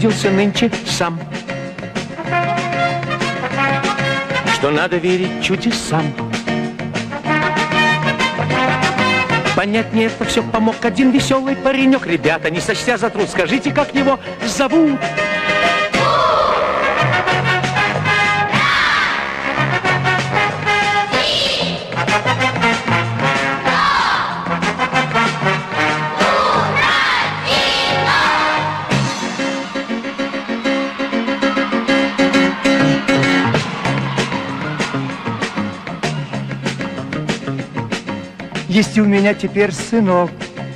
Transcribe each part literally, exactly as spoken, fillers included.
убедился нынче сам, что надо верить чудесам. Понятнее это все помог один веселый паренек. Ребята, не сочтя за труд, скажите, как его зовут? Есть у меня теперь сынок.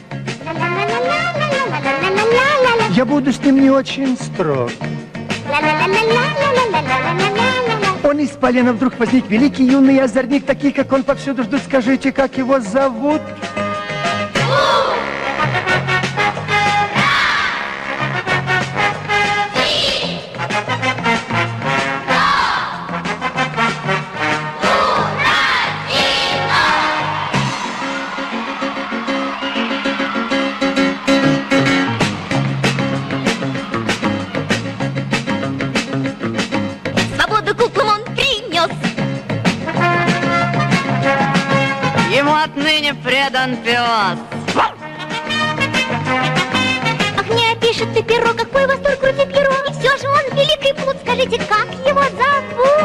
Я буду с ним не очень строг. Он из полена вдруг возник великий юный озорник, такие, как он, повсюду ждут. Скажите, как его зовут? Отныне предан пес. Ах, не опишет ты перо, какой восторг крутит перо. И все же он великий плут. Скажите, как его зовут?